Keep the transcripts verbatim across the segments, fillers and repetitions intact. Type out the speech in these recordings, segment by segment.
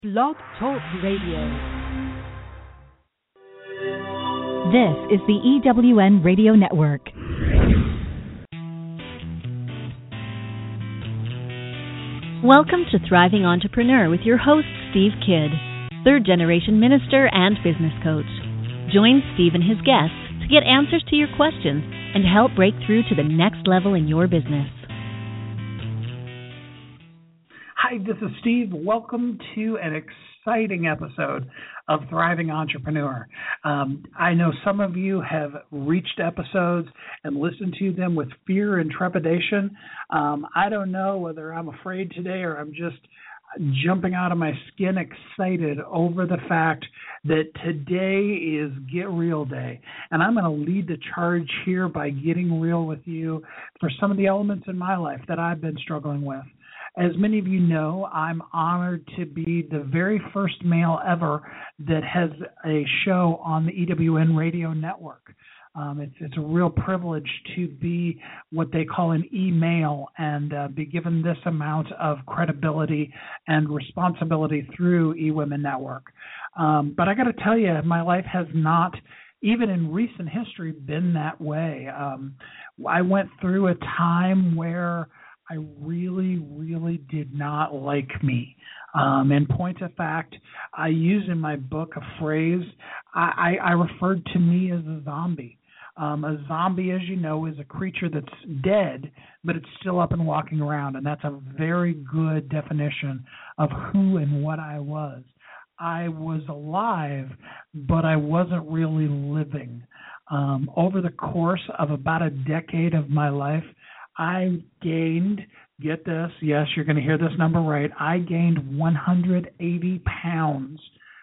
Blog Talk Radio. This is the E W N Radio Network. Welcome to Thriving Entrepreneur with your host, Steve Kidd, third-generation minister and business coach. Join Steve and his guests to get answers to your questions and help break through to the next level in your business. Hi, this is Steve. Welcome to an exciting episode of Thriving Entrepreneur. Um, I know some of you have reached episodes and listened to them with fear and trepidation. Um, I don't know whether I'm afraid today or I'm just jumping out of my skin excited over the fact that today is Get Real Day. And I'm going to lead the charge here by getting real with you for some of the elements in my life that I've been struggling with. As many of you know, I'm honored to be the very first male ever that has a show on the E W N Radio Network. Um, it's, it's a real privilege to be what they call an e-male and uh, be given this amount of credibility and responsibility through eWomen Network. Um, but I got to tell you, my life has not, even in recent history, been that way. Um, I went through a time where I really, really did not like me. Um, in point of fact, I use in my book a phrase, I, I, I referred to me as a zombie. Um, a zombie, as you know, is a creature that's dead, but it's still up and walking around, and that's a very good definition of who and what I was. I was alive, but I wasn't really living. Um, over the course of about a decade of my life, I gained, get this, yes, you're going to hear this number right, I gained one hundred eighty pounds.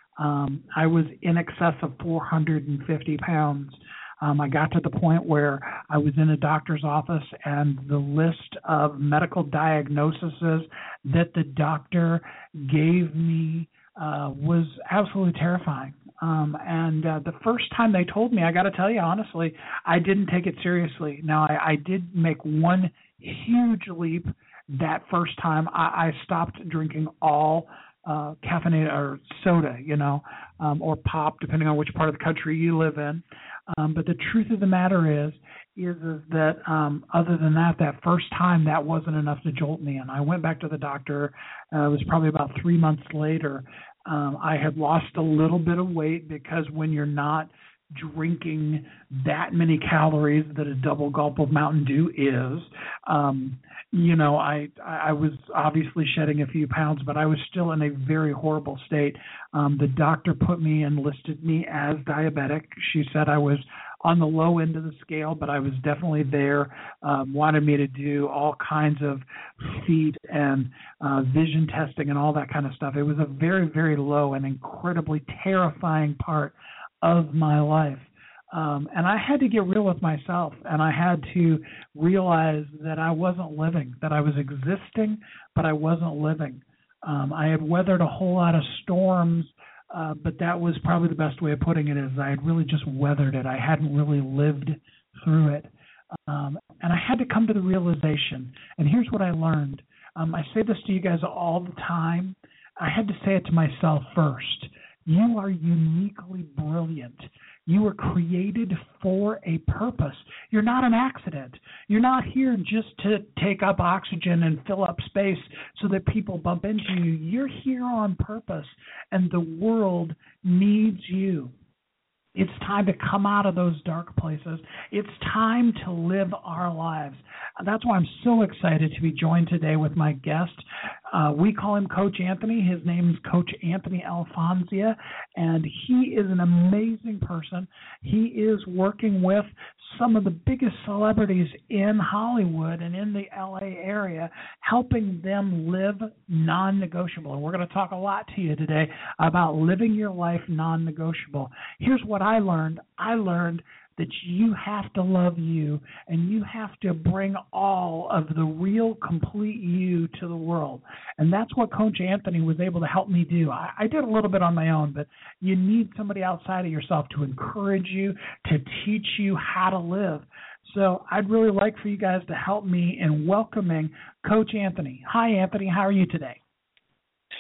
Um, I was in excess of four hundred fifty pounds. Um, I got to the point where I was in a doctor's office and the list of medical diagnoses that the doctor gave me uh, was absolutely terrifying. Um, and uh, the first time they told me, I got to tell you, honestly, I didn't take it seriously. Now, I, I did make one huge leap that first time. I, I stopped drinking all uh, caffeinated or soda, you know, um, or pop, depending on which part of the country you live in. Um, but the truth of the matter is, is, is that um, other than that, that first time, that wasn't enough to jolt me. And I went back to the doctor. Uh, it was probably about three months later. Um, I had lost a little bit of weight because when you're not drinking that many calories that a double gulp of Mountain Dew is, um, you know, I I was obviously shedding a few pounds, but I was still in a very horrible state. Um, the doctor put me and listed me as diabetic. She said I was on the low end of the scale, but I was definitely there, um, wanted me to do all kinds of feet and uh, vision testing and all that kind of stuff. It was a very, very low and incredibly terrifying part of my life. Um, and I had to get real with myself, and I had to realize that I wasn't living, that I was existing, but I wasn't living. Um, I had weathered a whole lot of storms, uh, but that was probably the best way of putting it, is I had really just weathered it. I hadn't really lived through it. Um, and I had to come to the realization, and here's what I learned. Um, I say this to you guys all the time. I had to say it to myself first. You are uniquely brilliant. You were created for a purpose. You're not an accident. You're not here just to take up oxygen and fill up space so that people bump into you. You're here on purpose, and the world needs you. It's time to come out of those dark places. It's time to live our lives. That's why I'm so excited to be joined today with my guest. Uh, we call him Coach Anthony. His name is Coach Anthony Alfonsia, and he is an amazing person. He is working with some of the biggest celebrities in Hollywood and in the L A area, helping them live non-negotiable. And we're going to talk a lot to you today about living your life non-negotiable. Here's what I learned. I learned that you have to love you, and you have to bring all of the real, complete you to the world. And that's what Coach Anthony was able to help me do. I, I did a little bit on my own, but you need somebody outside of yourself to encourage you, to teach you how to live. So I'd really like for you guys to help me in welcoming Coach Anthony. Hi, Anthony. How are you today?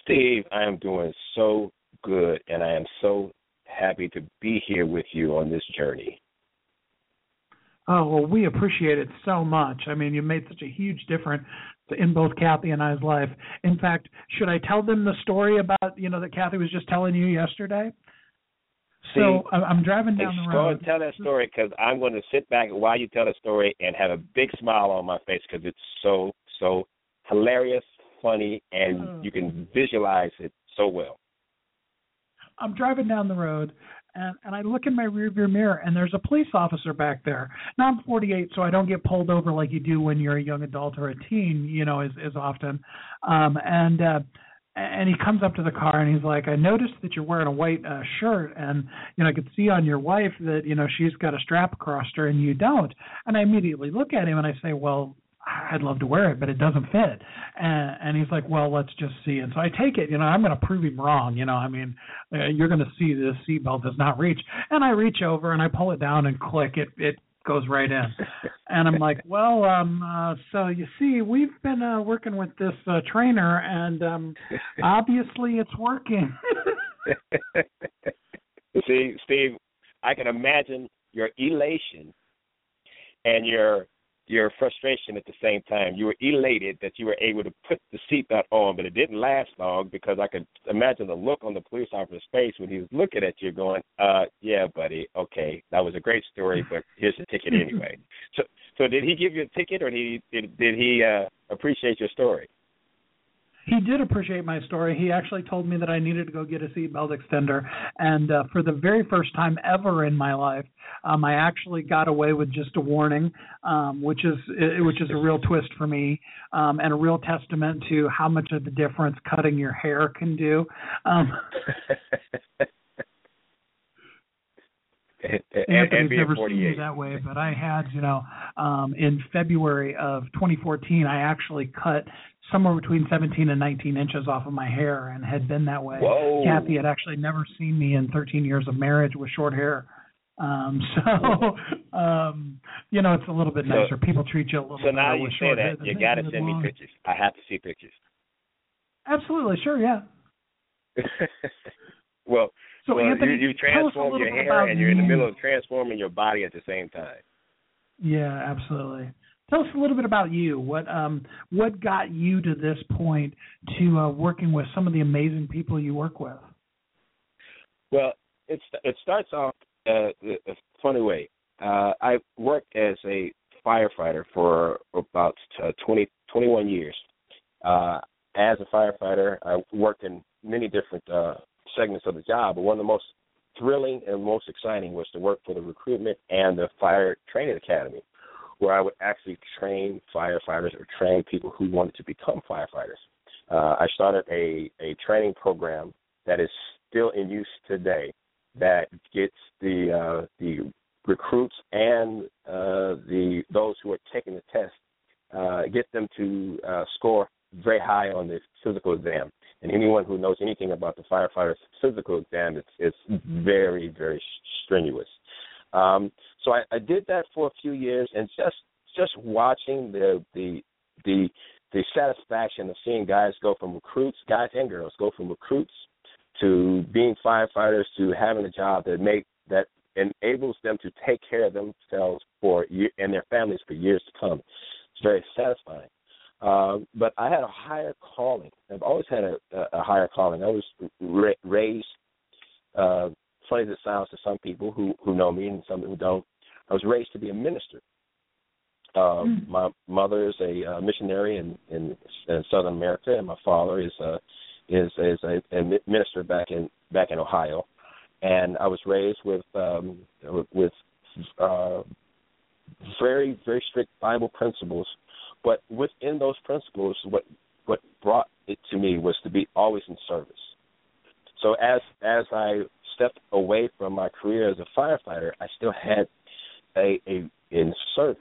Steve, I am doing so good, and I am so happy to be here with you on this journey. Oh, well, we appreciate it so much. I mean, you made such a huge difference in both Kathy and I's life. In fact, should I tell them the story about, you know, that Kathy was just telling you yesterday? See, so I'm driving down the road. Go and tell that story, because I'm going to sit back while you tell the story and have a big smile on my face, because it's so, so hilarious, funny, and oh. you can visualize it so well. I'm driving down the road, and, and I look in my rearview mirror, and there's a police officer back there. Now, I'm forty-eight, so I don't get pulled over like you do when you're a young adult or a teen, you know, as, as often. Um, and uh, and he comes up to the car, and he's like, I noticed that you're wearing a white uh, shirt, and, you know, I could see on your wife that, you know, she's got a strap across her, and you don't. And I immediately look at him, and I say, well, I'd love to wear it, but it doesn't fit. And, and he's like, well, let's just see. And so I take it, you know, I'm going to prove him wrong. You know, I mean, uh, you're going to see this seatbelt does not reach. And I reach over and I pull it down and click, it it goes right in. And I'm like, well, um, uh, so you see, we've been uh, working with this uh, trainer, and um, obviously it's working. See, Steve, I can imagine your elation and your your frustration at the same time. You were elated that you were able to put the seatbelt on, but it didn't last long, because I could imagine the look on the police officer's face when he was looking at you going, uh, yeah, buddy, okay, that was a great story, but here's your ticket anyway. So so did he give you a ticket, or did he, did, did he uh, appreciate your story? He did appreciate my story. He actually told me that I needed to go get a seatbelt extender. And uh, for the very first time ever in my life, um, I actually got away with just a warning, um, which is which is a real twist for me, um, and a real testament to how much of the difference cutting your hair can do. Um, Anthony's never seen me that way, but I had, you know, um, in February of twenty fourteen, I actually cut somewhere between seventeen and nineteen inches off of my hair, and had been that way. Whoa. Kathy had actually never seen me in thirteen years of marriage with short hair. Um, so, um, you know, it's a little bit nicer. So, People treat you a little so better now you with say short that, hair. you got to send me pictures. I have to see pictures. Absolutely. Sure, yeah. well, so well Anthony, you, you transform your hair, and you're in the middle of transforming your body at the same time. Yeah, absolutely. Tell us a little bit about you. What um what got you to this point to uh, working with some of the amazing people you work with? Well, it's it starts off uh, a funny way. Uh, I worked as a firefighter for about uh, twenty, twenty-one years. Uh, as a firefighter, I worked in many different uh, segments of the job, but one of the most thrilling and most exciting was to work for the recruitment and the fire training academy, where I would actually train firefighters or train people who wanted to become firefighters. Uh, I started a, a training program that is still in use today that gets the uh, the recruits and uh, the those who are taking the test, uh, get them to uh, score very high on the physical exam. And anyone who knows anything about the firefighter's physical exam, it's, it's very, very strenuous. Um, so I, I did that for a few years, and just just watching the the the the satisfaction of seeing guys go from recruits, guys and girls go from recruits to being firefighters to having a job that make that enables them to take care of themselves for year, and their families for years to come. It's very satisfying. Uh, but I had a higher calling. I've always had a, a, a higher calling. I was ra- raised, uh, funny as it sounds to some people who, who know me and some who don't, I was raised to be a minister. Uh, mm. My mother is a uh, missionary in, in, in Southern America, and my father is uh, is is a, a minister back in back in Ohio. And I was raised with um, with uh, very very strict Bible principles. But within those principles, what what brought it to me was to be always in service. So as as I stepped away from my career as a firefighter, I still had a, a in service,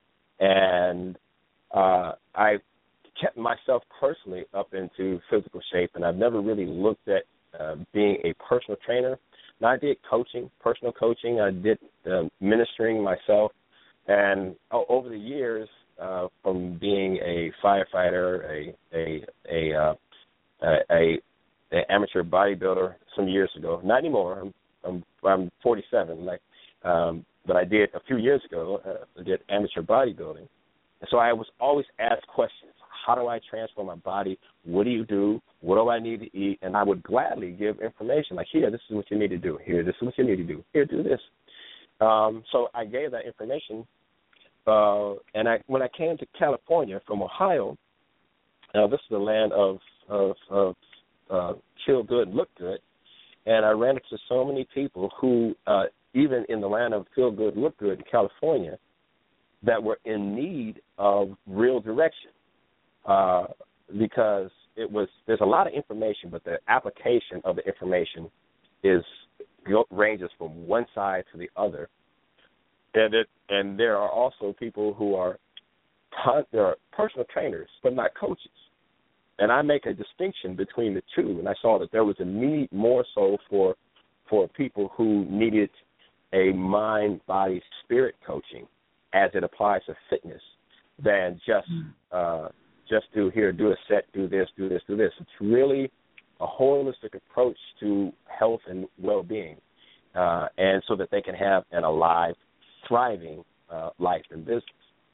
and uh, I kept myself personally up into physical shape, and I've never really looked at uh, being a personal trainer. Now, I did coaching, personal coaching. I did uh, ministering myself, and oh, over the years, uh, from being a firefighter, a a a, uh, a a an amateur bodybuilder some years ago. Not anymore. I'm I'm, I'm forty-seven. Like, um, but I did a few years ago. Uh, I did amateur bodybuilding, and so I was always asked questions. How do I transform my body? What do you do? What do I need to eat? And I would gladly give information like, here, this is what you need to do. Here, this is what you need to do. Here, do this. Um, so I gave that information. Uh, and I, when I came to California from Ohio, now this is the land of, of, of uh, feel good, look good. And I ran into so many people who, uh, even in the land of feel good, look good in California, that were in need of real direction. Uh, because it was there's a lot of information, but the application of the information is ranges from one side to the other, and it and there are also people who are there are personal trainers but not coaches, and I make a distinction between the two. And I saw that there was a need more so for for people who needed a mind, body, spirit coaching as it applies to fitness than just uh, just do here, do a set, do this, do this, do this. It's really a holistic approach to health and well-being, uh, and so that they can have an alive, thriving uh, life and business.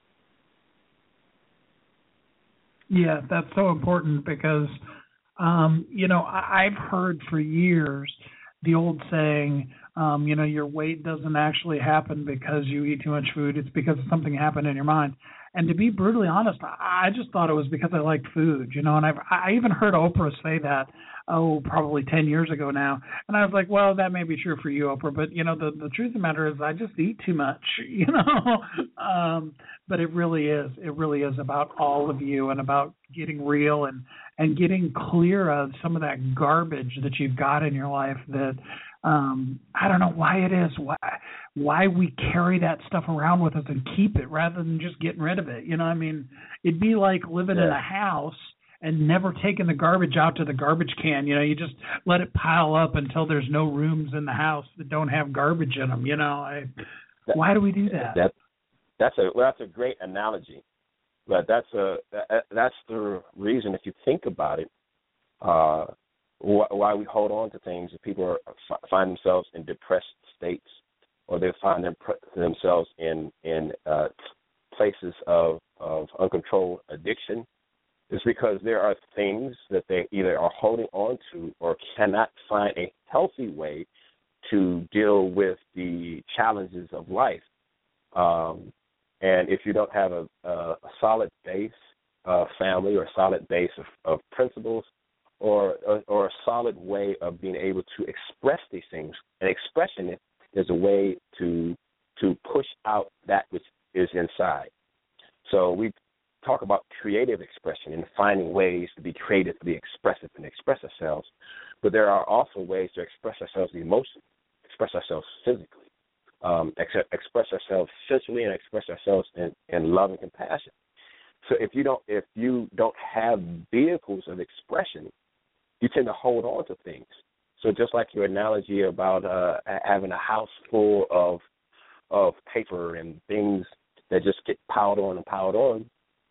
Yeah, that's so important because, um, you know, I- I've heard for years the old saying, um, you know, your weight doesn't actually happen because you eat too much food. It's because something happened in your mind. And to be brutally honest, I just thought it was because I liked food, you know, and I've, I even heard Oprah say that, oh, probably ten years ago now. And I was like, well, that may be true for you, Oprah, but, you know, the, the truth of the matter is I just eat too much, you know. um, but it really is. It really is about all of you and about getting real and, and getting clear of some of that garbage that you've got in your life that um, I don't know why it is, why why we carry that stuff around with us and keep it rather than just getting rid of it. You know, I mean, it'd be like living yeah. in a house and never taking the garbage out to the garbage can. You know, you just let it pile up until there's no rooms in the house that don't have garbage in them. You know, I, that, why do we do that? that that's a well, that's a great analogy, but that's a that, that's the reason if you think about it, uh, wh- why we hold on to things. If people are, find themselves in depressed states, or they find them, themselves in in uh, places of, of uncontrolled addiction, is because there are things that they either are holding on to or cannot find a healthy way to deal with the challenges of life. Um, and if you don't have a, a solid base of family or a solid base of, of principles or, or or a solid way of being able to express these things, and expression is a way to to push out that which is inside. So we talk about creative expression and finding ways to be creative, to be expressive and express ourselves. But there are also ways to express ourselves emotionally, express ourselves physically, um, ex- express ourselves sensually, and express ourselves in, in love and compassion. So if you don't if you don't have vehicles of expression, you tend to hold on to things. So just like your analogy about uh, having a house full of of paper and things that just get piled on and piled on,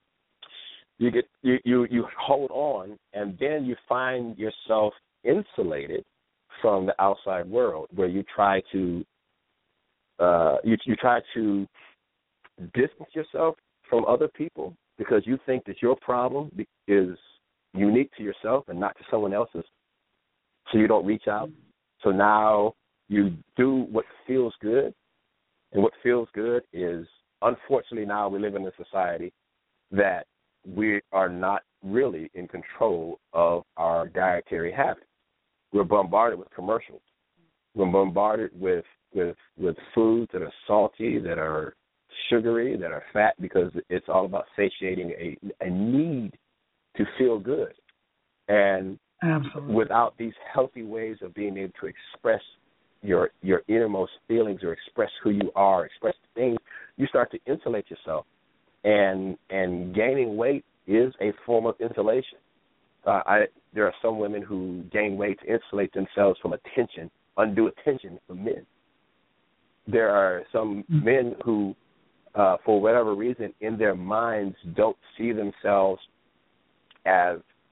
you get you, you, you hold on, and then you find yourself insulated from the outside world, where you try to uh, you you try to distance yourself from other people because you think that your problem is unique to yourself and not to someone else's. So you don't reach out. So now you do what feels good, and what feels good is, unfortunately, now we live in a society that we are not really in control of our dietary habits. We're bombarded with commercials. We're bombarded with, with, with foods that are salty, that are sugary, that are fat, because it's all about satiating a, a need to feel good. And Absolutely. without these healthy ways of being able to express your your innermost feelings or express who you are, express things, you start to insulate yourself. And and gaining weight is a form of insulation. Uh, I, there are some women who gain weight to insulate themselves from attention, undue attention from men. There are some mm-hmm. men who, uh, for whatever reason, in their minds don't see themselves as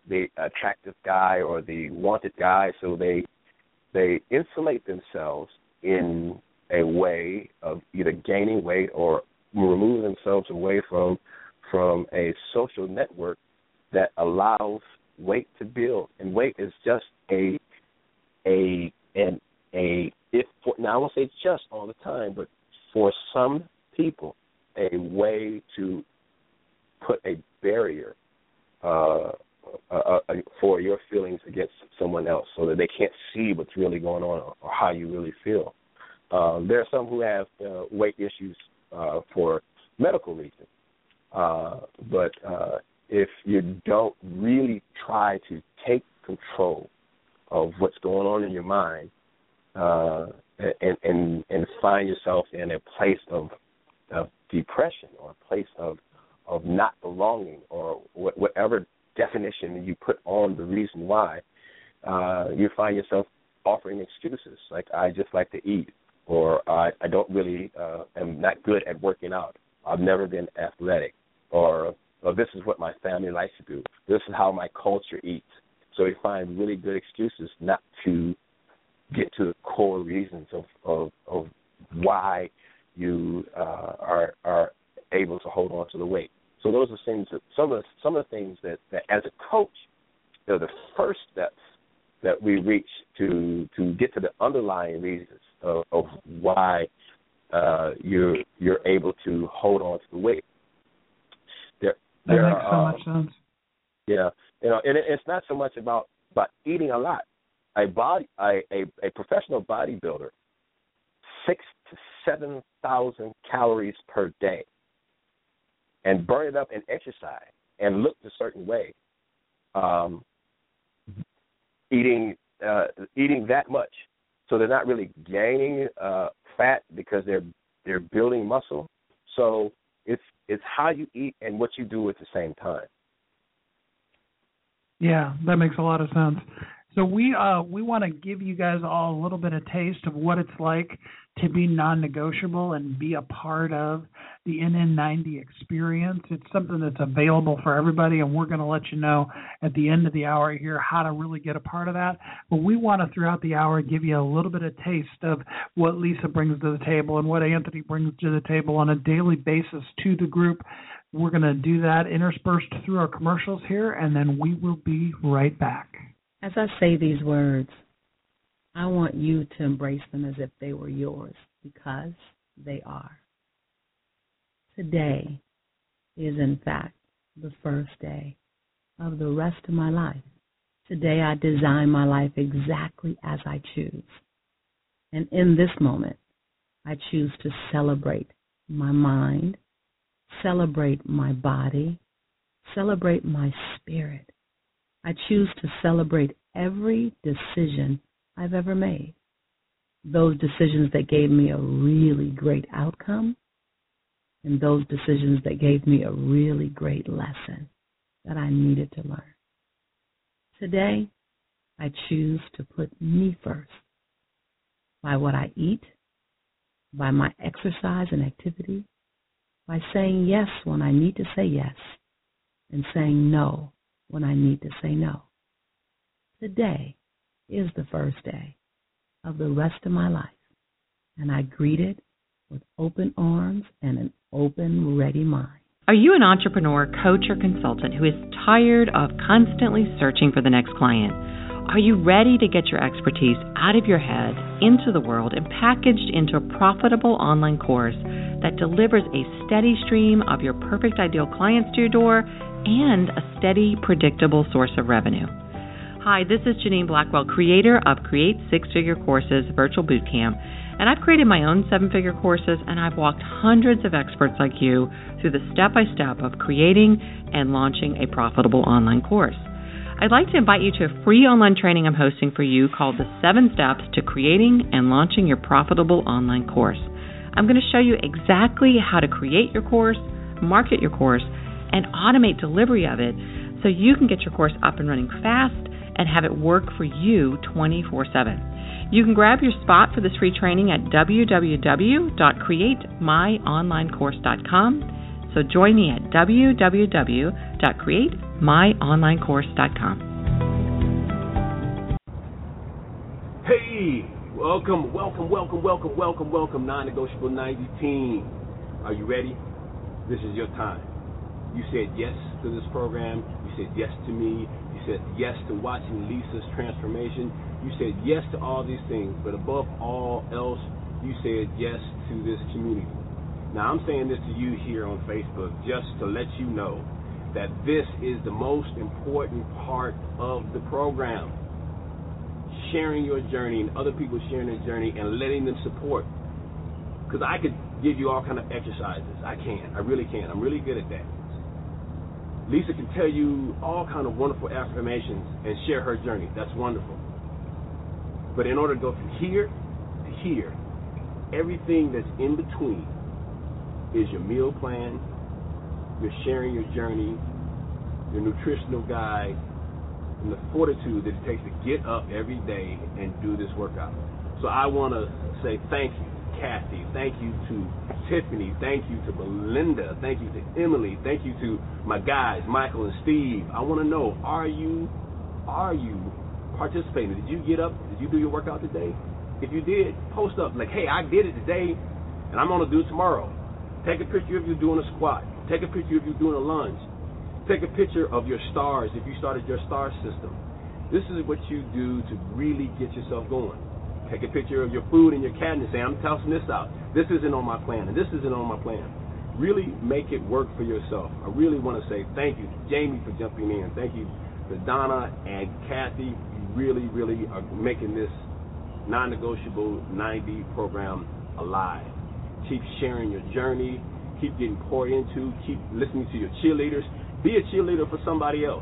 the attractive guy or the wanted guy, so they they insulate themselves in a way of either gaining weight or removing themselves away from from a social network that allows weight to build. And weight is just a a an a if for, now I won't say just all the time, but for some people, a way to put a barrier uh, uh, uh, for your feelings against someone else, so that they can't see what's really going on or, or how you really feel. Um, there are some who have uh, weight issues uh, for medical reasons, uh, but uh, if you don't really try to take control of what's going on in your mind, uh, and, and and find yourself in a place of, of depression or a place of of not belonging or wh- whatever definition you put on the reason why, uh, you find yourself offering excuses like, I just like to eat, or I, I don't really, uh, am not good at working out, I've never been athletic, or, or this is what my family likes to do, this is how my culture eats. So you find really good excuses not to get to the core reasons of, of, of why you uh, are are able to hold on to the weight. So those are things that some of the, some of the things that, that as a coach, they're the first steps that we reach to to get to the underlying reasons of, of why uh, you're you're able to hold on to the weight. There, that there makes are, so much sense. Yeah, you know, and it, it's not so much about about eating a lot. A body, a, a, a professional bodybuilder, six to seven thousand calories per day, and burn it up in exercise and look a certain way. Um, eating uh, eating that much, so they're not really gaining uh, fat because they're they're building muscle. So it's it's how you eat and what you do at the same time. Yeah, that makes a lot of sense. So we uh, we want to give you guys all a little bit of taste of what it's like to be non-negotiable and be a part of the N N ninety experience. It's something that's available for everybody, and we're going to let you know at the end of the hour here how to really get a part of that. But we want to, throughout the hour, give you a little bit of taste of what Lisa brings to the table and what Anthony brings to the table on a daily basis to the group. We're going to do that interspersed through our commercials here, and then we will be right back. As I say these words, I want you to embrace them as if they were yours, because they are. Today is, in fact, the first day of the rest of my life. Today I design my life exactly as I choose. And in this moment, I choose to celebrate my mind, celebrate my body, celebrate my spirit. I choose to celebrate every decision I've ever made. Those decisions that gave me a really great outcome, and those decisions that gave me a really great lesson that I needed to learn. Today, I choose to put me first by what I eat, by my exercise and activity, by saying yes when I need to say yes, and saying no when I need to say no. Today is the first day of the rest of my life, and I greet it with open arms and an open, ready mind. Are you an entrepreneur, coach, or consultant who is tired of constantly searching for the next client? Are you ready to get your expertise out of your head, into the world, and packaged into a profitable online course that delivers a steady stream of your perfect ideal clients to your door and a steady, predictable source of revenue? Hi, this is Janine Blackwell, creator of Create Six-Figure Courses Virtual Bootcamp, and I've created my own seven-figure courses, and I've walked hundreds of experts like you through the step-by-step of creating and launching a profitable online course. I'd like to invite you to a free online training I'm hosting for you called The Seven Steps to Creating and Launching Your Profitable Online Course. I'm going to show you exactly how to create your course, market your course, and automate delivery of it so you can get your course up and running fast and have it work for you twenty-four seven. You can grab your spot for this free training at w w w dot create my online course dot com. So join me at w w w dot create my online course dot com. Hey, welcome, welcome, welcome, welcome, welcome, welcome, Non-Negotiable ninety team. Are you ready? This is your time. You said yes to this program. You said yes to me. You said yes to watching Lisa's transformation. You said yes to all these things. But above all else, you said yes to this community. Now, I'm saying this to you here on Facebook just to let you know that this is the most important part of the program. Sharing your journey and other people sharing their journey and letting them support. Because I could give you all kind of exercises. I can. I really can. I'm really good at that. Lisa can tell you all kind of wonderful affirmations and share her journey. That's wonderful. But in order to go from here to here, everything that's in between is your meal plan, your sharing your journey, your nutritional guide, and the fortitude that it takes to get up every day and do this workout. So I want to say thank you, Kathy. Thank you to Tiffany. Thank you to Belinda. Thank you to Emily. Thank you to my guys, Michael and Steve. I want to know, are you, are you participating? Did you get up? Did you do your workout today? If you did, post up like, hey, I did it today, and I'm going to do it tomorrow. Take a picture of you doing a squat. Take a picture of you doing a lunge. Take a picture of your stars if you started your star system. This is what you do to really get yourself going. Take a picture of your food and your cabinet and say, I'm tossing this out. This isn't on my plan, and this isn't on my plan. Really make it work for yourself. I really want to say thank you to Jamie for jumping in. Thank you to Donna and Kathy. You really, really are making this Non-Negotiable ninety program alive. Keep sharing your journey. Keep getting poured into. Keep listening to your cheerleaders. Be a cheerleader for somebody else.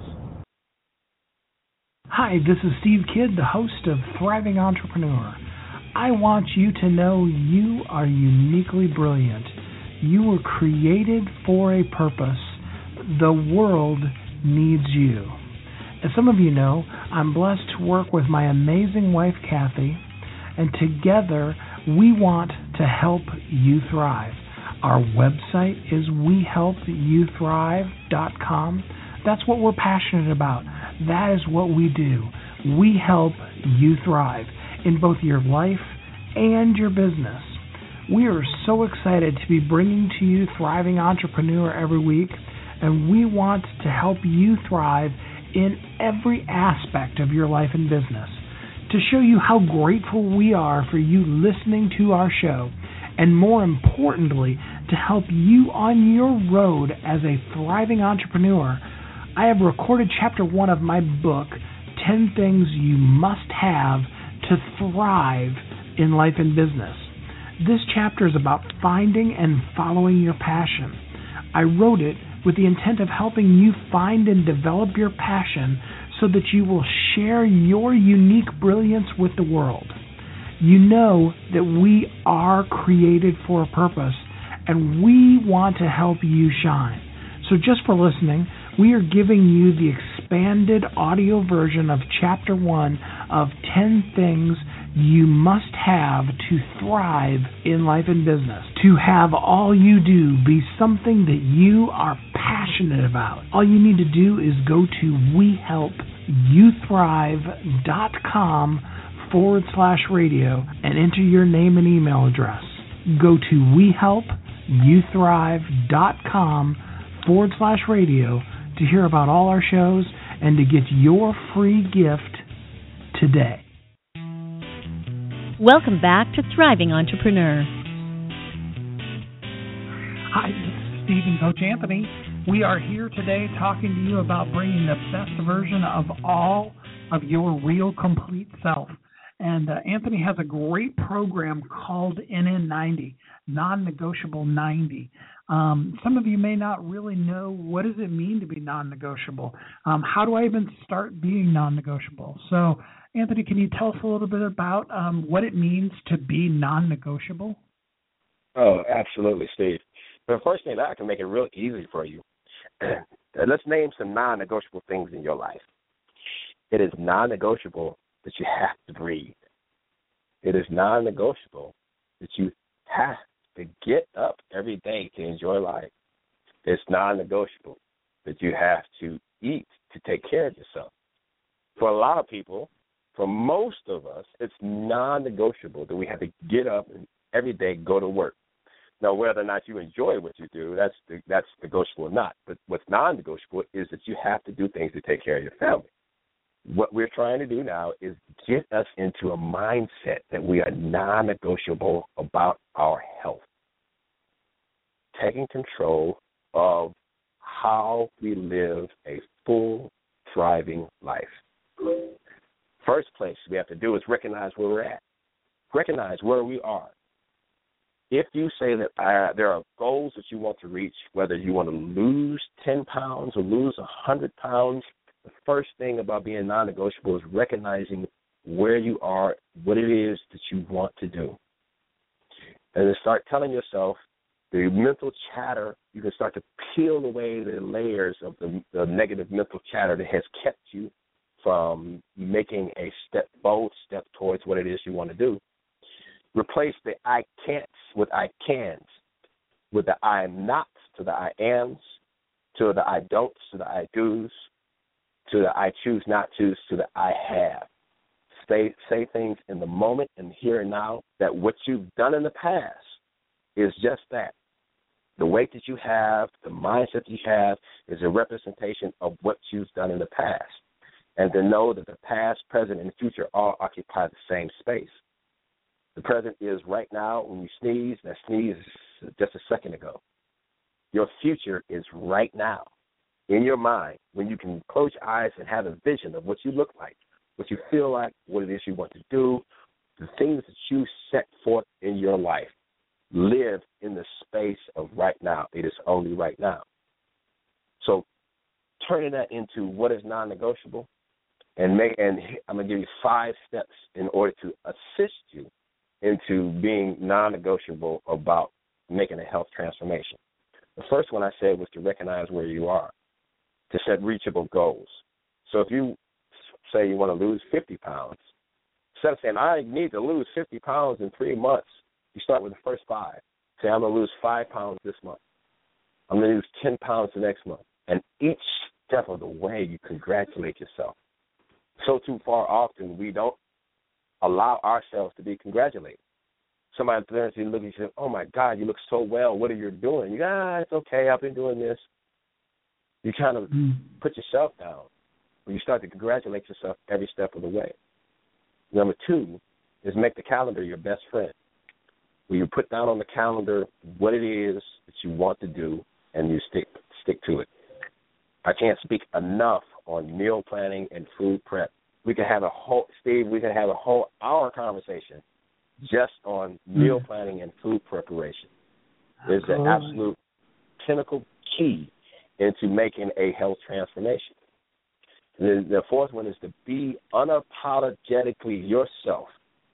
Hi, this is Steve Kidd, the host of Thriving Entrepreneur. I want you to know you are uniquely brilliant. You were created for a purpose. The world needs you. As some of you know, I'm blessed to work with my amazing wife, Kathy, and together we want to help you thrive. Our website is we help you thrive dot com. That's what we're passionate about. That is what we do. We help you thrive in both your life and your business. We are so excited to be bringing to you Thriving Entrepreneur every week, and we want to help you thrive in every aspect of your life and business. To show you how grateful we are for you listening to our show, and more importantly, to help you on your road as a thriving entrepreneur, I have recorded chapter one of my book, ten Things You Must Have to Thrive in Life and Business. This chapter is about finding and following your passion. I wrote it with the intent of helping you find and develop your passion so that you will share your unique brilliance with the world. You know that we are created for a purpose, and we want to help you shine. So just for listening, we are giving you the expanded audio version of Chapter one of ten Things You Must Have to Thrive in Life and Business. To have all you do be something that you are passionate about. All you need to do is go to we help you thrive dot com forward slash radio and enter your name and email address. Go to we help you thrive dot com forward slash radio to hear about all our shows and to get your free gift today. Welcome back to Thriving Entrepreneur. Hi, this is Stephen Coach Anthony. We are here today talking to you about bringing the best version of all of your real complete self. And uh, Anthony has a great program called N N ninety, Non-Negotiable ninety. Um, some of you may not really know, what does it mean to be non-negotiable? Um, how do I even start being non-negotiable? So, Anthony, can you tell us a little bit about um, what it means to be non-negotiable? Oh, absolutely, Steve. The first thing that I can make it real easy for you. Let's name some non-negotiable things in your life. It is non-negotiable that you have to breathe. It is non-negotiable that you have to get up every day to enjoy life. It's non-negotiable that you have to eat to take care of yourself. For a lot of people, for most of us, it's non-negotiable that we have to get up and every day go to work. Now, whether or not you enjoy what you do, that's that's negotiable or not. But what's non-negotiable is that you have to do things to take care of your family. What we're trying to do now is get us into a mindset that we are non-negotiable about our health, taking control of how we live a full, thriving life. First place we have to do is recognize where we're at, recognize where we are. If you say that uh, there are goals that you want to reach, whether you want to lose ten pounds or lose one hundred pounds, the first thing about being non-negotiable is recognizing where you are, what it is that you want to do. And then start telling yourself the mental chatter. You can start to peel away the layers of the, the negative mental chatter that has kept you from making a step, bold step towards what it is you want to do. Replace the I can'ts with I cans, with the I am nots to the I ams, to the I don'ts to the I do's, to the I choose not to's, to the I have. Say, say things in the moment and here and now that what you've done in the past is just that. The weight that you have, the mindset that you have is a representation of what you've done in the past. And to know that the past, present, and future all occupy the same space. The present is right now when you sneeze. That sneeze is just a second ago. Your future is right now in your mind when you can close your eyes and have a vision of what you look like, what you feel like, what it is you want to do, the things that you set forth in your life. Live in the space of right now. It is only right now. So turning that into what is non-negotiable, and make and I'm going to give you five steps in order to assist you into being non-negotiable about making a health transformation. The first one I said was to recognize where you are, to set reachable goals. So if you say you want to lose fifty pounds, instead of saying, I need to lose fifty pounds in three months, you start with the first five. Say, I'm going to lose five pounds this month. I'm going to lose ten pounds the next month. And each step of the way, you congratulate yourself. So too far often, we don't allow ourselves to be congratulated. Somebody turns to you and looks at you and says, oh, my God, you look so well. What are you doing? You go, ah, it's okay. I've been doing this. You kind of mm. put yourself down when you start to congratulate yourself every step of the way. Number two is make the calendar your best friend, where you put down on the calendar what it is that you want to do and you stick stick to it. I can't speak enough on meal planning and food prep. We can have a whole, Steve, we can have a whole hour conversation just on meal planning and food preparation. It's the absolute pinnacle key into making a health transformation. The, the fourth one is to be unapologetically yourself.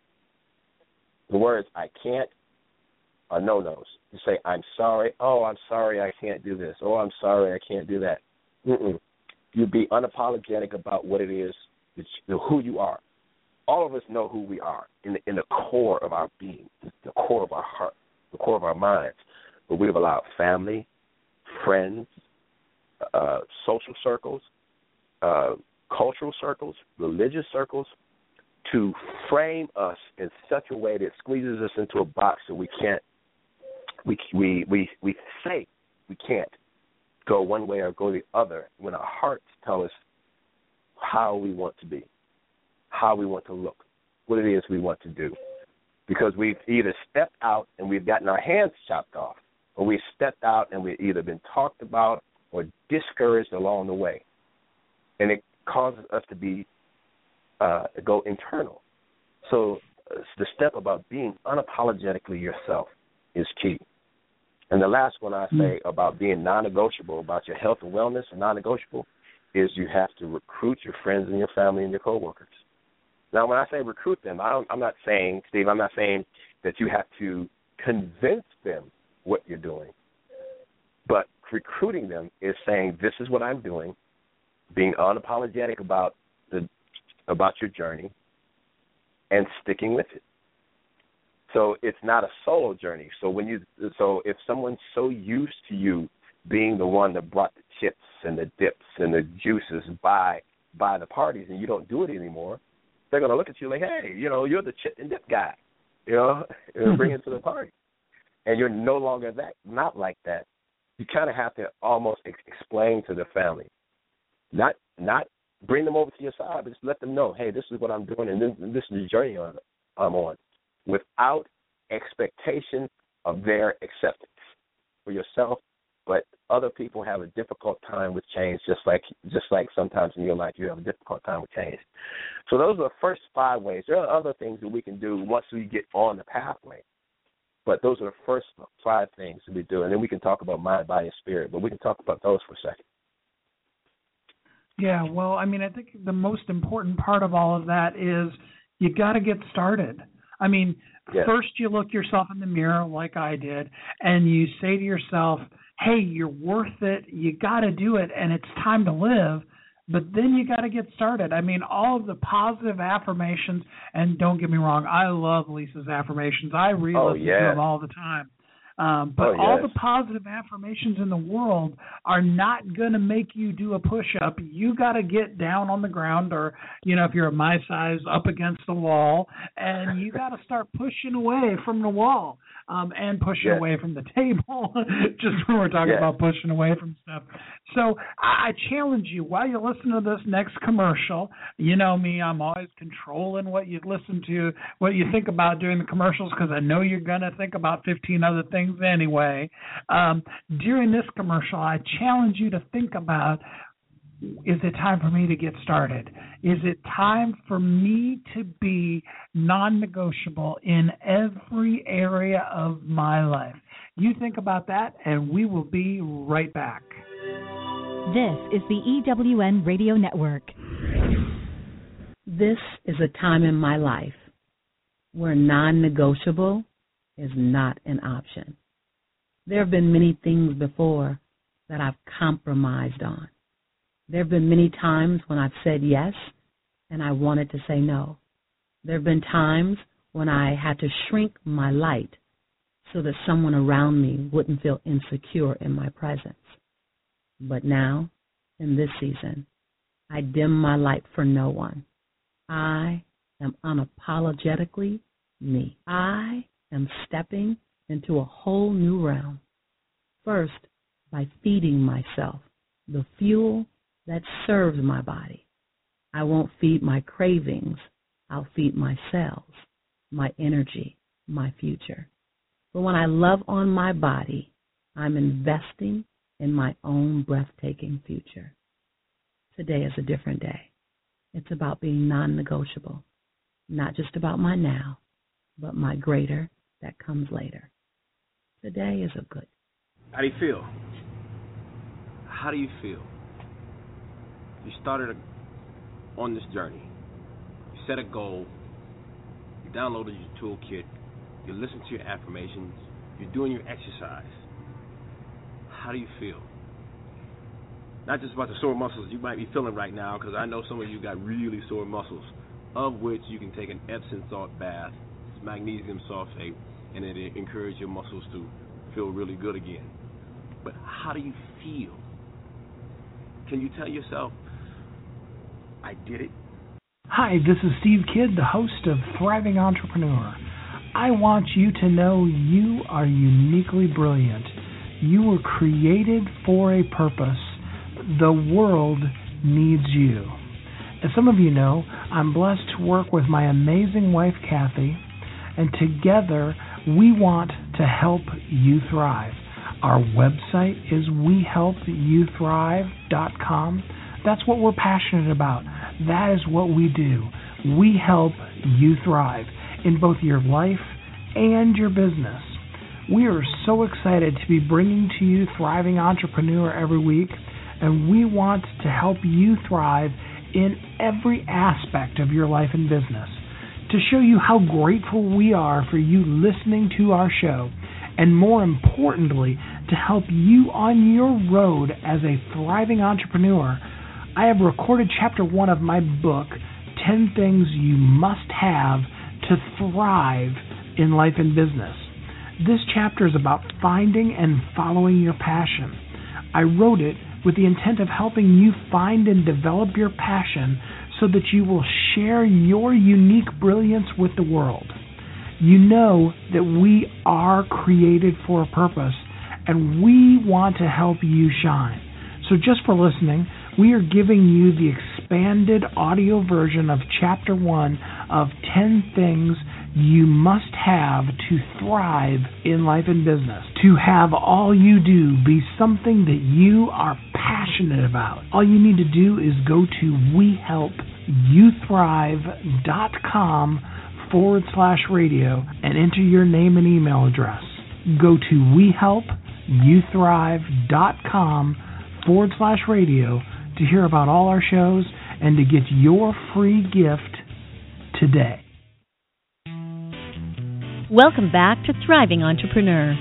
The words I can't are no-nos. You say, I'm sorry. Oh, I'm sorry I can't do this. Oh, I'm sorry I can't do that. Mm-mm. You be unapologetic about what it is, that you, who you are. All of us know who we are in the, in the core of our being, the core of our heart, the core of our minds. But we've allowed family, friends, uh, social circles, uh, cultural circles, religious circles, to frame us in such a way that squeezes us into a box that we can't, we we we, we say we can't go one way or go the other when our hearts tell us how we want to be, how we want to look, what it is we want to do. Because we've either stepped out and we've gotten our hands chopped off, or we've stepped out and we've either been talked about or discouraged along the way. And it causes us to be, uh, go internal. So uh, the step about being unapologetically yourself is key. And the last one I say mm-hmm. about being non-negotiable, about your health and wellness and non-negotiable, is you have to recruit your friends and your family and your coworkers. Now, when I say recruit them, I don't, I'm not saying, Steve, I'm not saying that you have to convince them what you're doing. But recruiting them is saying, this is what I'm doing, being unapologetic about the about your journey, and sticking with it. So it's not a solo journey. So when you, so if someone's so used to you being the one that brought the chips and the dips and the juices by by the parties, and you don't do it anymore, they're going to look at you like, hey, you know, you're the chip and dip guy, you know, and bring it to the party. And you're no longer that, not like that. You kind of have to almost ex- explain to the family, not not bring them over to your side, but just let them know, hey, this is what I'm doing, and this, this is the journey I'm on, without expectation of their acceptance for yourself. But other people have a difficult time with change, just like just like sometimes in your life you have a difficult time with change. So those are the first five ways. There are other things that we can do once we get on the pathway, but those are the first five things that we do. And then we can talk about mind, body, and spirit, but we can talk about those for a second. Yeah, well, I mean, I think the most important part of all of that is you got to get started. I mean, yes. First you look yourself in the mirror like I did, and you say to yourself, hey, you're worth it, you got to do it, and it's time to live, but then you got to get started. I mean, all of the positive affirmations, and don't get me wrong, I love Lisa's affirmations. I re-listen oh, yeah. to them all the time. Um, but oh, yes. all the positive affirmations in the world are not going to make you do a push-up. You got to get down on the ground, or, you know, if you're my size, up against the wall, and you got to start pushing away from the wall um, and pushing yes. away from the table, just when we're talking yes. about pushing away from stuff. So I, I challenge you, while you listen to this next commercial, you know me, I'm always controlling what you listen to, what you think about during the commercials, because I know you're going to think about fifteen other things anyway. Um, during this commercial, I challenge you to think about, is it time for me to get started? Is it time for me to be non-negotiable in every area of my life? You think about that, and we will be right back. This is the E W N Radio Network. This is a time in my life where non-negotiable is not an option. There have been many things before that I've compromised on. There have been many times when I've said yes and I wanted to say no. There have been times when I had to shrink my light so that someone around me wouldn't feel insecure in my presence. But now, in this season, I dim my light for no one. I am unapologetically me. I am stepping into a whole new realm. First, by feeding myself the fuel that serves my body. I won't feed my cravings. I'll feed my cells, my energy, my future. But when I love on my body, I'm investing in my own breathtaking future. Today is a different day. It's about being non-negotiable, not just about my now, but my greater that comes later. Today is a good. How do you feel? How do you feel? You started a, on this journey. You set a goal. You downloaded your toolkit. You listened to your affirmations. You're doing your exercise. How do you feel? Not just about the sore muscles you might be feeling right now, because I know some of you got really sore muscles, of which you can take an Epsom salt bath, it's magnesium sulfate, and it encourages your muscles to feel really good again. But how do you feel? Can you tell yourself, I did it? Hi, this is Steve Kidd, the host of Thriving Entrepreneur. I want you to know you are uniquely brilliant. You were created for a purpose. The world needs you. As some of you know, I'm blessed to work with my amazing wife, Kathy, and together we want to help you thrive. Our website is we help you thrive dot com. That's what we're passionate about. That is what we do. We help you thrive in both your life and your business. We are so excited to be bringing to you Thriving Entrepreneur every week, and we want to help you thrive in every aspect of your life and business. To show you how grateful we are for you listening to our show, and more importantly, to help you on your road as a thriving entrepreneur, I have recorded chapter one of my book, ten Things You Must Have to Thrive in Life and Business. This chapter is about finding and following your passion. I wrote it with the intent of helping you find and develop your passion so that you will share your unique brilliance with the world. You know that we are created for a purpose, and we want to help you shine. So just for listening, we are giving you the expanded audio version of Chapter one of ten Things You Must Have to Thrive in Life and Business. To have all you do be something that you are passionate about. All you need to do is go to we help you thrive dot com forward slash radio and enter your name and email address. Go to we help you thrive dot com forward slash radio to hear about all our shows and to get your free gift today. Welcome back to Thriving Entrepreneur.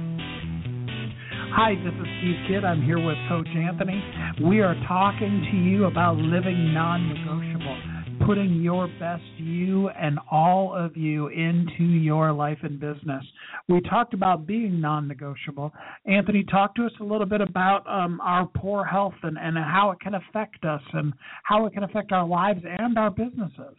Hi, this is Steve Kidd. I'm here with Coach Anthony. We are talking to you about living non-negotiable, putting your best you and all of you into your life and business. We talked about being non-negotiable. Anthony, talk to us a little bit about um, our poor health and, and how it can affect us and how it can affect our lives and our businesses.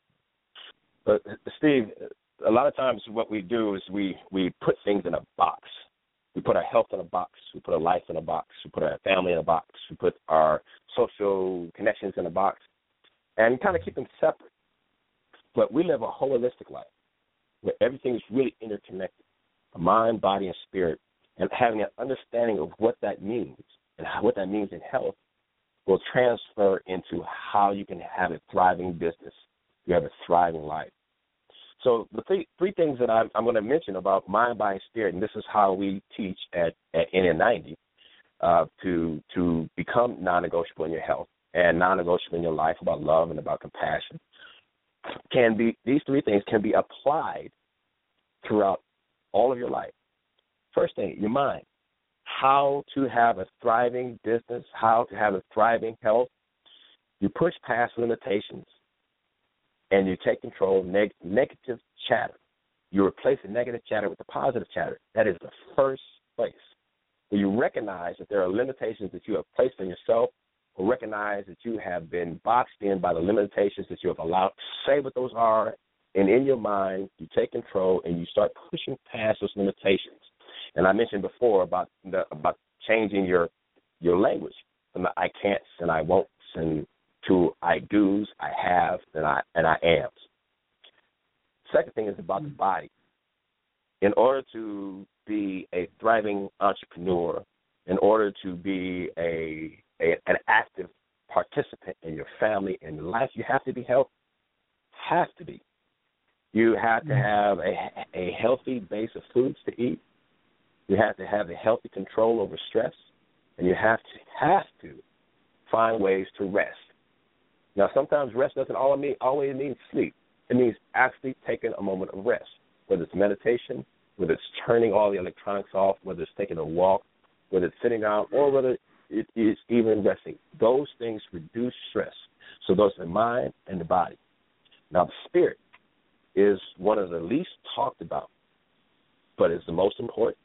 But Steve, a lot of times what we do is we, we put things in a box. We put our health in a box. We put our life in a box. We put our family in a box. We put our social connections in a box and kind of keep them separate. But we live a holistic life where everything is really interconnected, mind, body, and spirit, and having an understanding of what that means and how, what that means in health will transfer into how you can have a thriving business. You have a thriving life. So the three, three things that I'm, I'm going to mention about mind, body, and spirit, and this is how we teach at, at N N ninety uh, to to become non-negotiable in your health and non-negotiable in your life about love and about compassion. Can be these three things can be applied throughout all of your life. First thing, your mind. How to have a thriving business, how to have a thriving health. You push past limitations. And you take control of neg- negative chatter. You replace the negative chatter with the positive chatter. That is the first place where you recognize that there are limitations that you have placed on yourself, or recognize that you have been boxed in by the limitations that you have allowed. Say what those are, and in your mind, you take control and you start pushing past those limitations. And I mentioned before about the, about changing your your language from the I can'ts and I won'ts and to I do's, I have, and I and I am's. Second thing is about the body. In order to be a thriving entrepreneur, in order to be a, a an active participant in your family and your life, you have to be healthy. Have to be. You have to have a, a healthy base of foods to eat. You have to have a healthy control over stress, and you have to have to find ways to rest. Now, sometimes rest doesn't always mean, always mean sleep. It means actually taking a moment of rest, whether it's meditation, whether it's turning all the electronics off, whether it's taking a walk, whether it's sitting down, or whether it is even resting. Those things reduce stress. So those are the mind and the body. Now, the spirit is one of the least talked about, but it's the most important.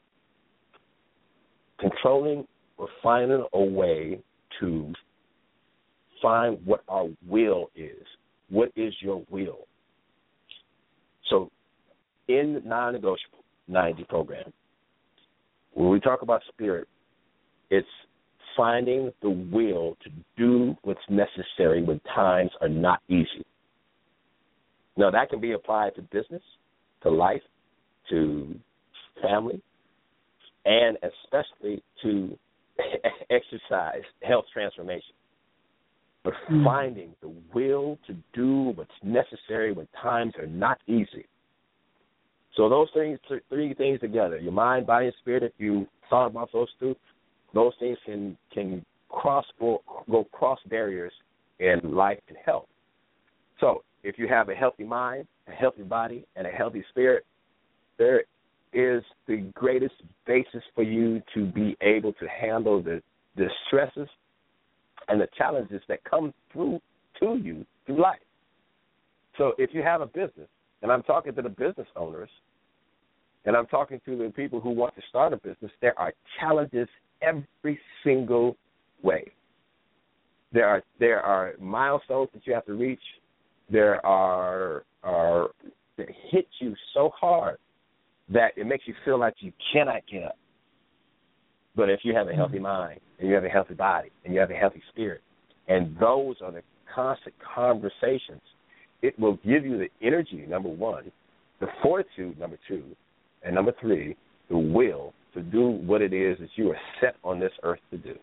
Controlling or finding a way to find what our will is. What is your will? So in the non-negotiable ninety program, when we talk about spirit, it's finding the will to do what's necessary when times are not easy. Now, that can be applied to business, to life, to family, and especially to exercise, health transformation. But finding the will to do what's necessary when times are not easy. So those things, three things together, your mind, body, and spirit, if you thought about those two, those things can, can cross go, go cross barriers in life and health. So if you have a healthy mind, a healthy body, and a healthy spirit, there is the greatest basis for you to be able to handle the, the stresses and the challenges that come through to you through life. So if you have a business, and I'm talking to the business owners, and I'm talking to the people who want to start a business, there are challenges every single way. There are there are milestones that you have to reach. There are are that hit you so hard that it makes you feel like you cannot get up. But if you have a healthy mind and you have a healthy body and you have a healthy spirit, and those are the constant conversations, it will give you the energy, number one, the fortitude, number two, and number three, the will to do what it is that you are set on this earth to do.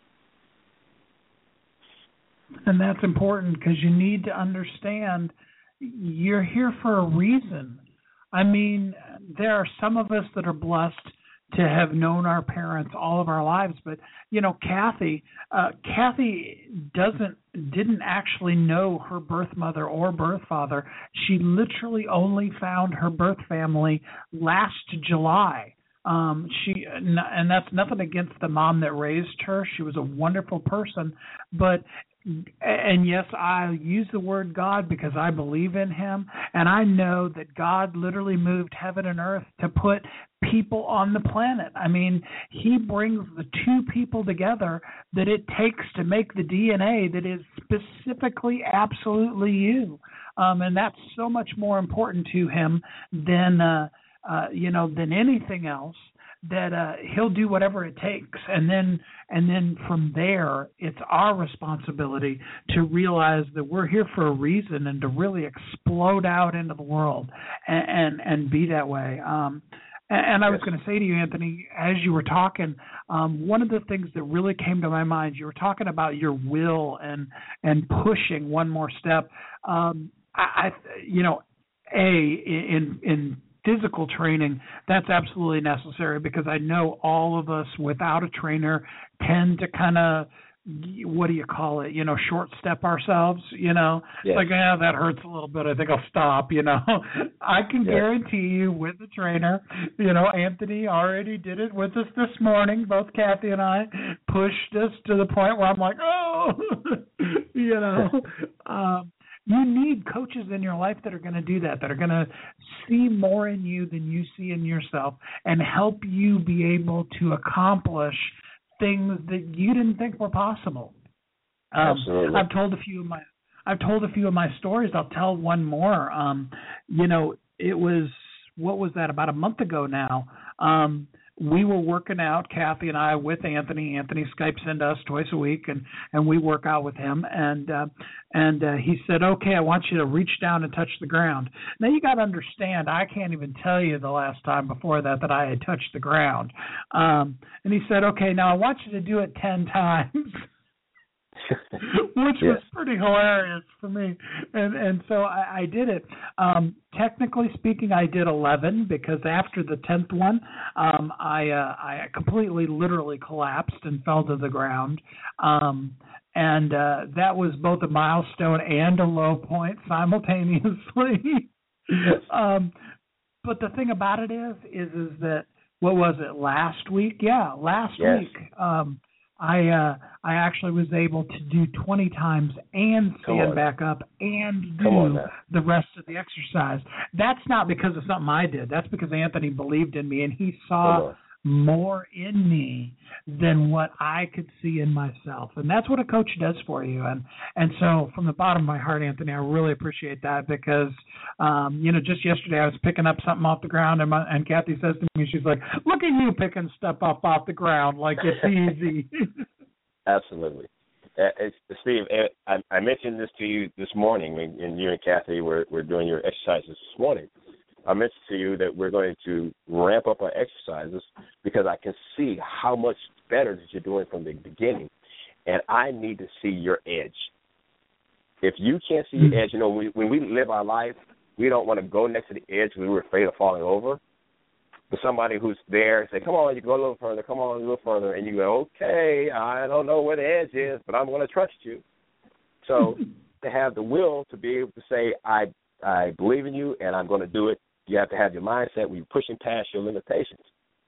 And that's important because you need to understand you're here for a reason. I mean, there are some of us that are blessed to have known our parents all of our lives, but you know, Kathy, uh, Kathy doesn't didn't actually know her birth mother or birth father. She literally only found her birth family last July. Um, she and that's nothing against the mom that raised her. She was a wonderful person, but. And yes, I use the word God because I believe in him, and I know that God literally moved heaven and earth to put people on the planet. I mean, he brings the two people together that it takes to make the D N A that is specifically absolutely you. Um, and that's so much more important to him than, uh, uh, you know, than anything else. That uh, he'll do whatever it takes, and then and then from there, it's our responsibility to realize that we're here for a reason and to really explode out into the world and and, and be that way. Um, and, and I was going to say to you, Anthony, as you were talking, um, one of the things that really came to my mind, you were talking about your will and and pushing one more step. Um, I, I, you know, a in in physical training, that's absolutely necessary because I know all of us without a trainer tend to kind of, what do you call it, you know, short step ourselves, you know, yes. like, yeah, that hurts a little bit. I think I'll stop, you know. I can yes. guarantee you with a trainer, you know, Anthony already did it with us this morning. Both Kathy and I pushed us to the point where I'm like, oh, you know, um, you need coaches in your life that are going to do that, that are going to see more in you than you see in yourself and help you be able to accomplish things that you didn't think were possible. Um, Absolutely. I've told a few of my I've told a few of my stories. I'll tell one more. Um, you know, it was, what was that, about a month ago now. Um, we were working out, Kathy and I, with Anthony. Anthony Skypes into us twice a week, and, and we work out with him. And uh, and uh, he said, okay, I want you to reach down and touch the ground. Now, you got to understand, I can't even tell you the last time before that that I had touched the ground. Um, and he said, okay, now I want you to do it ten times. Which yes. was pretty hilarious for me, and and so I, I did it. Um, technically speaking, I did eleven because after the tenth one, um, I uh, I completely, literally collapsed and fell to the ground, um, and uh, that was both a milestone and a low point simultaneously. Yes. um, but the thing about it is, is is that what was it last week? Yeah, last yes. week. Um, I uh, I actually was able to do twenty times and stand back up and do the rest of the exercise. That's not because of something I did. That's because Anthony believed in me and he saw more in me than what I could see in myself. And that's what a coach does for you. And and so from the bottom of my heart, Anthony, I really appreciate that because, um, you know, just yesterday I was picking up something off the ground and, my, and Kathy says to me, she's like, look at you picking stuff up off the ground like it's easy. Absolutely. Uh, it's, Steve, I, I mentioned this to you this morning when, when you and Kathy were, were doing your exercises this morning. I mentioned to you that we're going to ramp up our exercises because I can see how much better that you're doing from the beginning, and I need to see your edge. If you can't see your edge, you know, we, when we live our life, we don't want to go next to the edge because we're afraid of falling over. But somebody who's there say, come on, you go a little further, come on a little further, and you go, okay, I don't know where the edge is, but I'm going to trust you. So to have the will to be able to say, I I believe in you and I'm going to do it, you have to have your mindset where you're pushing past your limitations.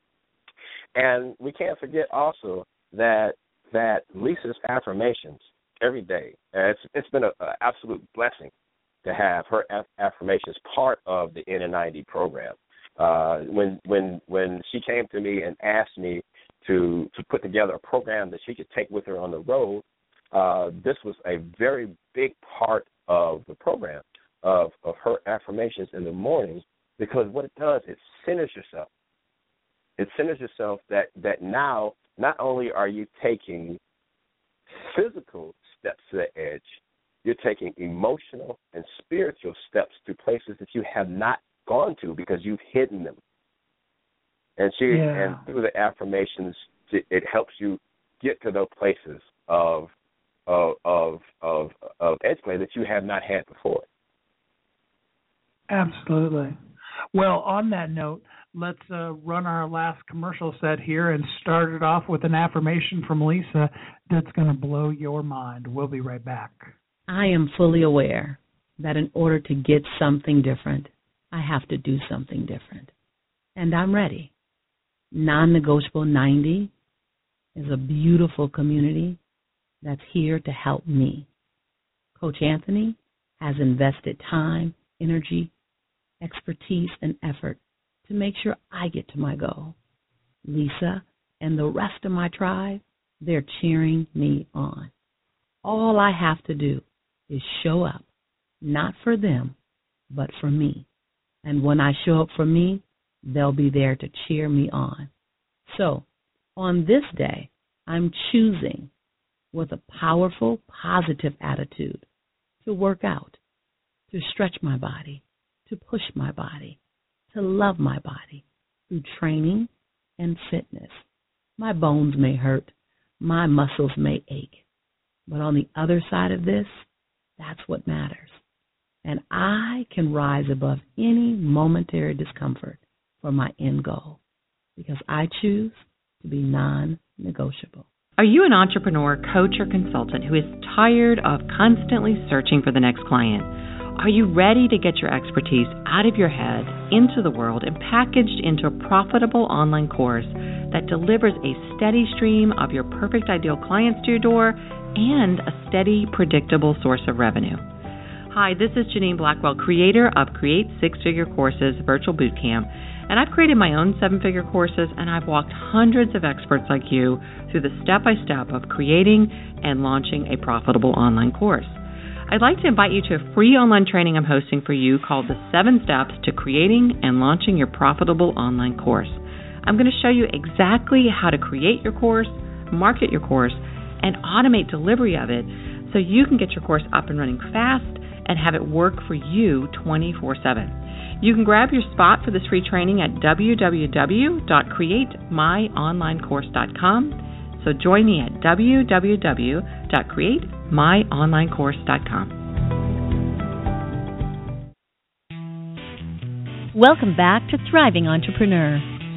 And we can't forget also that that Lisa's affirmations every day, and it's it's been an absolute blessing to have her aff- affirmations part of the N N ninety program. Uh, when when when she came to me and asked me to to put together a program that she could take with her on the road, uh, this was a very big part of the program of, of her affirmations in the morning, because what it does, it centers yourself. It centers yourself that, that now not only are you taking physical steps to the edge, you're taking emotional and spiritual steps to places that you have not gone to because you've hidden them. And she yeah. and through the affirmations, it helps you get to those places of of of of, of edge play that you have not had before. Absolutely. Well, on that note, let's uh, run our last commercial set here and start it off with an affirmation from Lisa that's going to blow your mind. We'll be right back. I am fully aware that in order to get something different, I have to do something different. And I'm ready. Non-Negotiable ninety is a beautiful community that's here to help me. Coach Anthony has invested time, energy, expertise, and effort to make sure I get to my goal. Lisa and the rest of my tribe, they're cheering me on. All I have to do is show up, not for them, but for me. And when I show up for me, they'll be there to cheer me on. So, on this day, I'm choosing with a powerful, positive attitude to work out, to stretch my body, to push my body, to love my body through training and fitness. My bones may hurt, my muscles may ache, but on the other side of this, that's what matters. And I can rise above any momentary discomfort for my end goal because I choose to be non-negotiable. Are you an entrepreneur, coach, or consultant who is tired of constantly searching for the next client? Are you ready to get your expertise out of your head, into the world, and packaged into a profitable online course that delivers a steady stream of your perfect ideal clients to your door and a steady, predictable source of revenue? Hi, this is Janine Blackwell, creator of Create Six-Figure Courses Virtual Bootcamp, and I've created my own seven-figure courses, and I've walked hundreds of experts like you through the step-by-step of creating and launching a profitable online course. I'd like to invite you to a free online training I'm hosting for you called The Seven Steps to Creating and Launching Your Profitable Online Course. I'm going to show you exactly how to create your course, market your course, and automate delivery of it so you can get your course up and running fast and have it work for you twenty-four seven. You can grab your spot for this free training at w w w dot create my online course dot com. So join me at w w w dot create my online course dot com. Welcome back to Thriving Entrepreneur.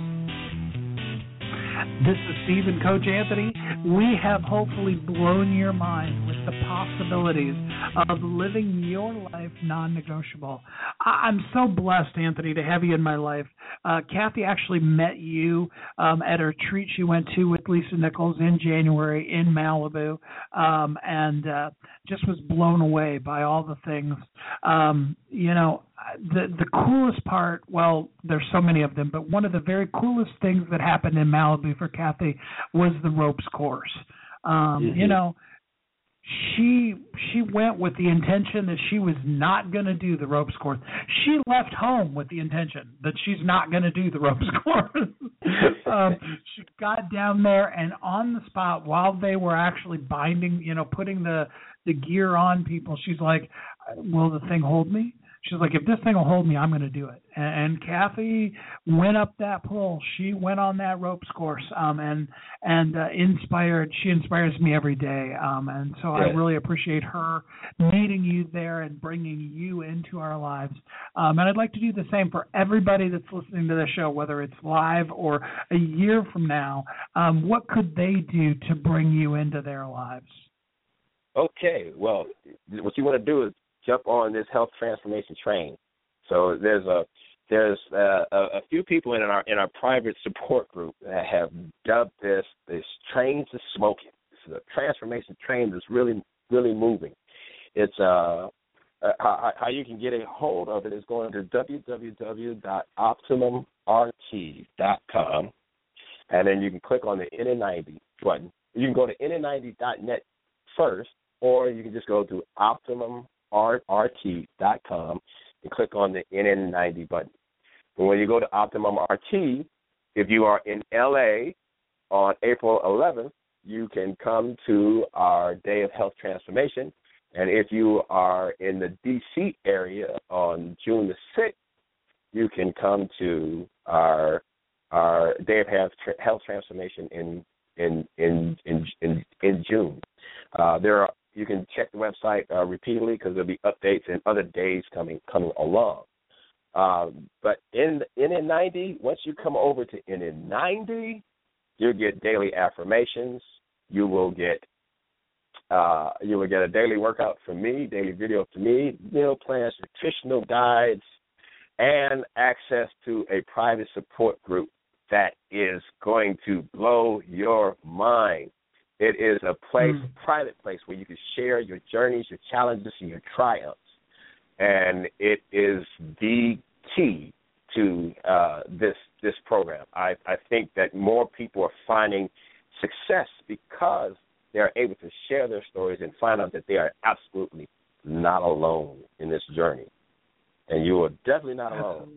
This is Steve and Coach Anthony. We have hopefully blown your mind with the possibilities of living your life non-negotiable. I'm so blessed, Anthony, to have you in my life. Uh, Kathy actually met you um, at a retreat she went to with Lisa Nichols in January in Malibu, um, and uh, just was blown away by all the things. Um, you know, the the coolest part, well, there's so many of them, but one of the very coolest things that happened in Malibu for Kathy was the ropes course. Um, mm-hmm. You know, she she went with the intention that she was not going to do the ropes course. She left home with the intention that she's not going to do the ropes course. um, she got down there, and on the spot, while they were actually binding, you know, putting the, the gear on people, she's like, will the thing hold me? She's like, if this thing will hold me, I'm going to do it. And, and Kathy went up that pole. She went on that ropes course, um, and and uh, inspired. She inspires me every day. Um, and so yeah. I really appreciate her meeting you there and bringing you into our lives. Um, and I'd like to do the same for everybody that's listening to the show, whether it's live or a year from now. Um, what could they do to bring you into their lives? Okay. Well, what you want to do is jump on this health transformation train. So there's a there's a, a few people in our in our private support group that have dubbed this this train to smoking. This is a transformation train that's really really moving. It's uh, uh how, how you can get a hold of it is going to w w w dot optimum r t dot com. and then you can click on the N N ninety button. You can go to N N ninety dot net first, or you can just go to Optimum R T dot com and click on the N N ninety button. And when you go to Optimum R T, if you are in L A on April eleventh, you can come to our Day of Health Transformation. And if you are in the D C area on June the sixth, you can come to our our Day of Health, Health Transformation in in in in in, in June. Uh, there are you can check the website uh, repeatedly because there'll be updates and other days coming coming along. Um, but in N N ninety, once you come over to N N ninety, you'll get daily affirmations. You will get uh, you will get a daily workout from me, daily video from me, meal plans, nutritional guides, and access to a private support group that is going to blow your mind. It is a place, mm. a private place where you can share your journeys, your challenges, and your triumphs. And it is the key to uh, this this program. I, I think that more people are finding success because they are able to share their stories and find out that they are absolutely not alone in this journey. And you are definitely not alone.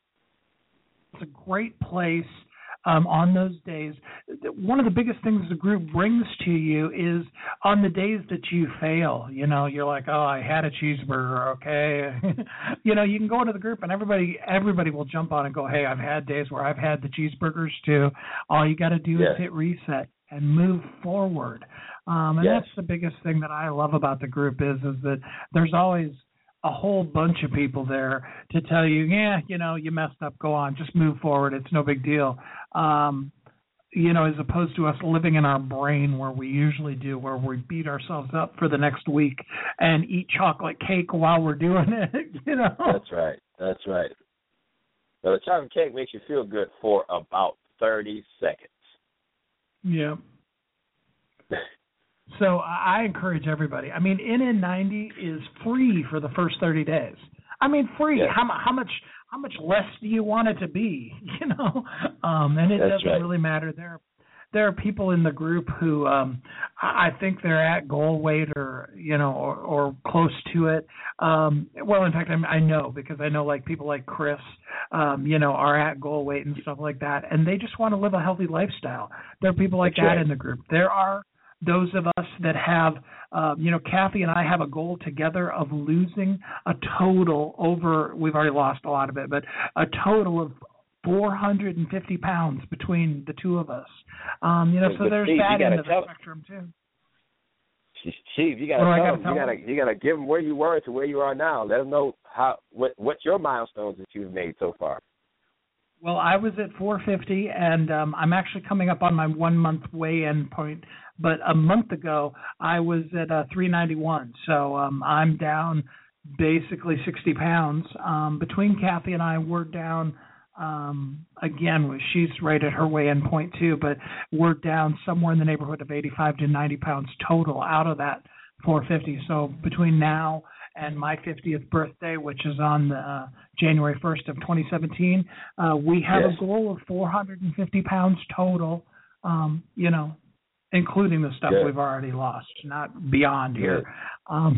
It's a great place um, on those days. One of the biggest things the group brings to you is on the days that you fail. You know, you're like, oh, I had a cheeseburger, okay? You know, you can go into the group and everybody everybody will jump on and go, hey, I've had days where I've had the cheeseburgers too. All you got to do yes. is hit reset and move forward. Um, and yes. that's the biggest thing that I love about the group is, is that there's always a whole bunch of people there to tell you, yeah, you know, you messed up, go on, just move forward. It's no big deal. Um, you know, as opposed to us living in our brain where we usually do, where we beat ourselves up for the next week and eat chocolate cake while we're doing it, you know. That's right. That's right. So the chocolate cake makes you feel good for about thirty seconds. Yeah. So I encourage everybody. I mean, N N ninety is free for the first thirty days. I mean, free. Yes. How, how much how much less do you want it to be? You know, um, and it That's doesn't right. really matter. There, there are people in the group who um, I think they're at goal weight or you know or, or close to it. Um, well, in fact, I, I know because I know like people like Chris, um, you know, are at goal weight and stuff like that, and they just want to live a healthy lifestyle. There are people like That's that right. in the group. There are those of us that have, um, you know, Kathy and I have a goal together of losing a total over, we've already lost a lot of it, but a total of four hundred fifty pounds between the two of us. Um, you know, so but there's Steve, that end of of the spectrum too. Steve, you got to tell them. You got to you got to give them where you were to where you are now. Let them know how what what your milestones that you've made so far. Well, I was at four fifty, and um, I'm actually coming up on my one-month weigh-in point. But a month ago, I was at uh, three ninety-one. So um, I'm down basically sixty pounds. Um, between Kathy and I, we're down, um, again, she's right at her weigh-in point too, but we're down somewhere in the neighborhood of eighty-five to ninety pounds total out of that four fifty. So between now and my fiftieth birthday, which is on the, uh, January first of twenty seventeen, uh, we have yes. a goal of four hundred fifty pounds total, um, you know, including the stuff Good. we've already lost, not beyond Good. here. Um,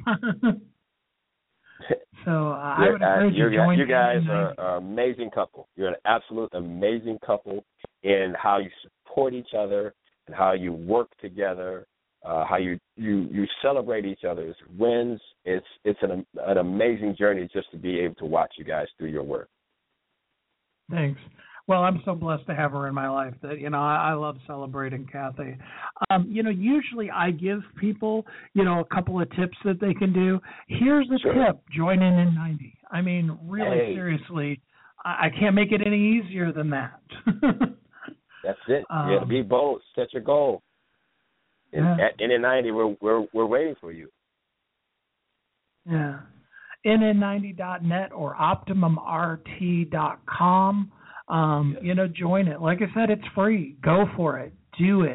so uh, I would encourage uh, you to join. You guys are an amazing couple. You're an absolute amazing couple in how you support each other and how you work together. Uh, how you, you, you celebrate each other's wins. It's it's an an amazing journey just to be able to watch you guys do your work. Thanks. Well, I'm so blessed to have her in my life that, you know, I, I love celebrating Kathy. Um, you know, usually I give people, you know, a couple of tips that they can do. Here's a sure. tip. Join N N ninety. I mean, really, hey. seriously, I, I can't make it any easier than that. That's it. Um, you got to be bold. Set your goal. Yeah. At N N ninety, we're, we're, we're waiting for you. Yeah. N N ninety dot net or Optimum R T dot com. Um, yes. You know, join it. Like I said, it's free. Go for it. Do it.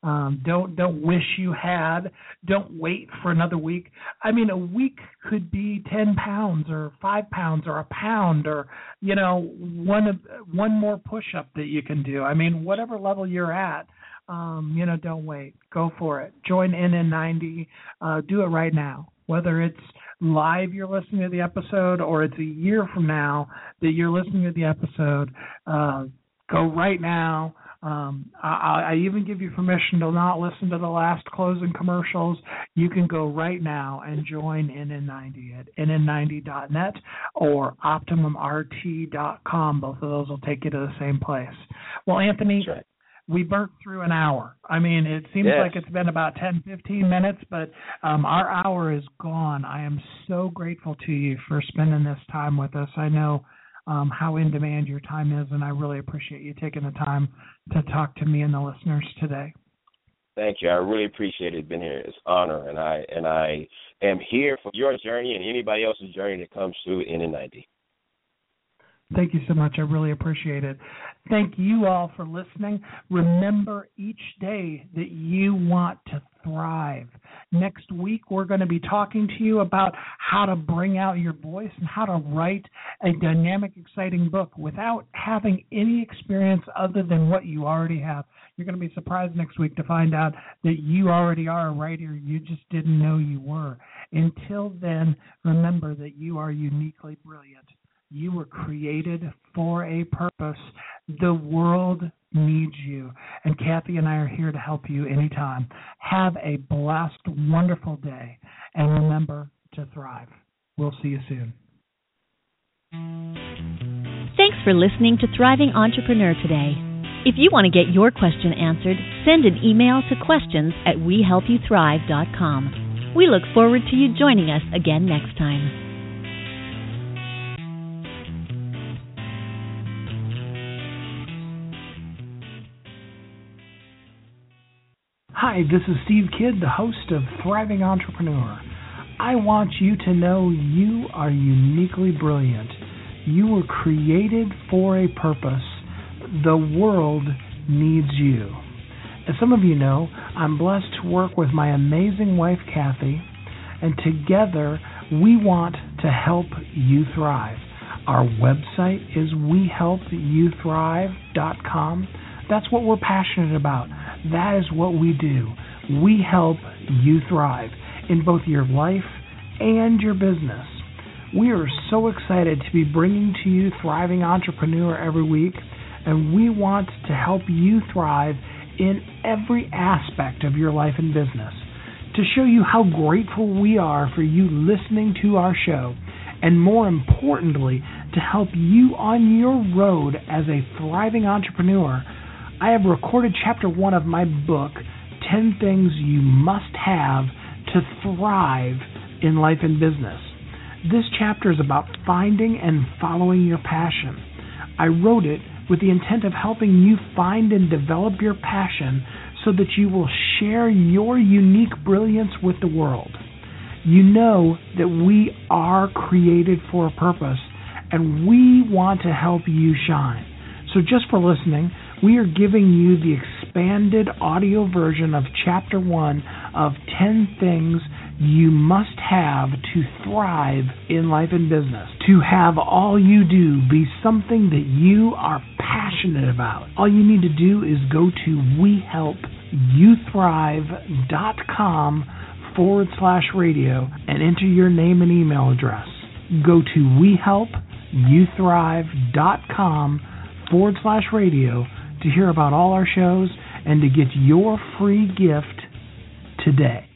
Um, don't don't wish you had. Don't wait for another week. I mean, a week could be ten pounds or five pounds or a pound or, you know, one of, one more push-up that you can do. I mean, whatever level you're at, um, you know, don't wait. Go for it. Join N N ninety. Uh, do it right now. Whether it's live you're listening to the episode or it's a year from now that you're listening to the episode, uh, go right now. Um, I, I even give you permission to not listen to the last closing commercials. You can go right now and join N N ninety at N N ninety dot net or Optimum R T dot com. Both of those will take you to the same place. Well, Anthony, right. We burnt through an hour. I mean, it seems yes. like it's been about ten, fifteen minutes, but um, our hour is gone. I am so grateful to you for spending this time with us. I know Um, how in demand your time is, and I really appreciate you taking the time to talk to me and the listeners today. Thank you. I really appreciate it. Being here. It's an honor, and I and I am here for your journey and anybody else's journey that comes through N N ninety. Thank you so much. I really appreciate it. Thank you all for listening. Remember each day that you want to thrive. Next week, we're going to be talking to you about how to bring out your voice and how to write a dynamic, exciting book without having any experience other than what you already have. You're going to be surprised next week to find out that you already are a writer. You just didn't know you were. Until then, remember that you are uniquely brilliant. You were created for a purpose. The world needs you. And Kathy and I are here to help you anytime. Have a blessed, wonderful day. And remember to thrive. We'll see you soon. Thanks for listening to Thriving Entrepreneur today. If you want to get your question answered, send an email to questions at we help you thrive dot com. We look forward to you joining us again next time. Hi, this is Steve Kidd, the host of Thriving Entrepreneur. I want you to know you are uniquely brilliant. You were created for a purpose. The world needs you. As some of you know, I'm blessed to work with my amazing wife, Kathy, and together we want to help you thrive. Our website is we help you thrive dot com. That's what we're passionate about. That is what we do. We help you thrive in both your life and your business. We are so excited to be bringing to you Thriving Entrepreneur every week, and we want to help you thrive in every aspect of your life and business. To show you how grateful we are for you listening to our show, and more importantly, to help you on your road as a thriving entrepreneur, I have recorded chapter one of my book, ten Things You Must Have to Thrive in Life and Business. This chapter is about finding and following your passion. I wrote it with the intent of helping you find and develop your passion so that you will share your unique brilliance with the world. You know that we are created for a purpose, and we want to help you shine. So just for listening, we are giving you the expanded audio version of Chapter one of ten Things You Must Have to Thrive in Life and Business. To have all you do be something that you are passionate about. All you need to do is go to we help you thrive dot com forward slash radio and enter your name and email address. Go to we help you thrive dot com forward slash radio to hear about all our shows and to get your free gift today.